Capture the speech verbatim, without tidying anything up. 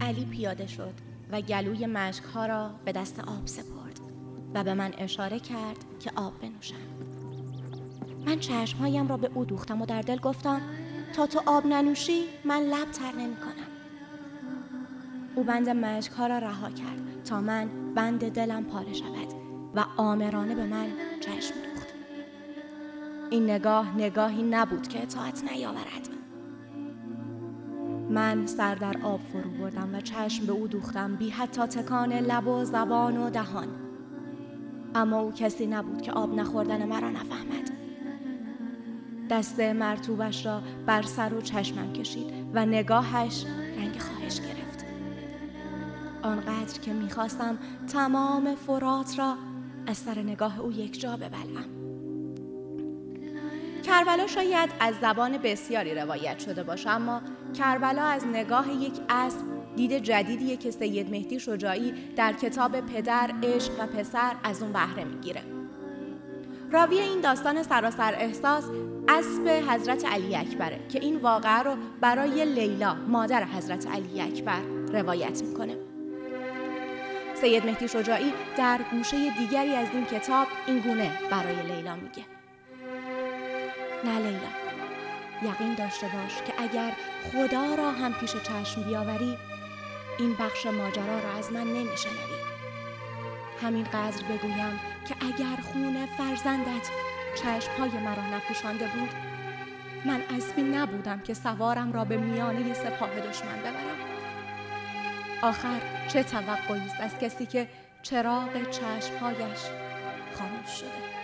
علی پیاده شد و گلوی مشک‌ها را به دست آب سپرد و به من اشاره کرد که آب بنوشم. من چشمهایم را به او دوختم و در دل گفتم تا تو آب ننوشی من لب تر نمی کنم. او بند مشک‌ها را رها کرد تا من بند دلم پاره شود و آمرانه به من چشم دوخت. این نگاه نگاهی نبود که اطاعت نیاورد. من سر در آب فرو بردم و چشم به او دوختم، بی حتی تکان لب و زبان و دهان. اما او کسی نبود که آب نخوردن مرا نفهمد. دست مرطوبش را بر سر و چشمم کشید و نگاهش رنگ خواهش گرفت. آنقدر که می‌خواستم تمام فرات را از سر نگاه او یک جا ببلعم. کربلا شاید از زبان بسیاری روایت شده باشه، اما کربلا از نگاه یک اسب دید جدیدیه که سید مهدی شجاعی در کتاب پدر، عشق و پسر از اون بهره میگیره. راوی این داستان سراسر احساس اسب حضرت علی اکبره که این واقعه رو برای لیلا مادر حضرت علی اکبر روایت میکنه. سید مهدی شجاعی در گوشه دیگری از این کتاب این گونه برای لیلا میگه: نه لیلا، یقین داشته باش که اگر خدا را هم پیش چشم بیاوری این بخش ماجرا را از من نمیشنوی. همین قدر بگویم که اگر خون فرزندت چشمهای مرا نپوشانده بود من اسبی نبودم که سوارم را به میانه سپاه دشمن ببرم. آخر چه توقعی است از کسی که چراغ چشمهایش خاموش شده؟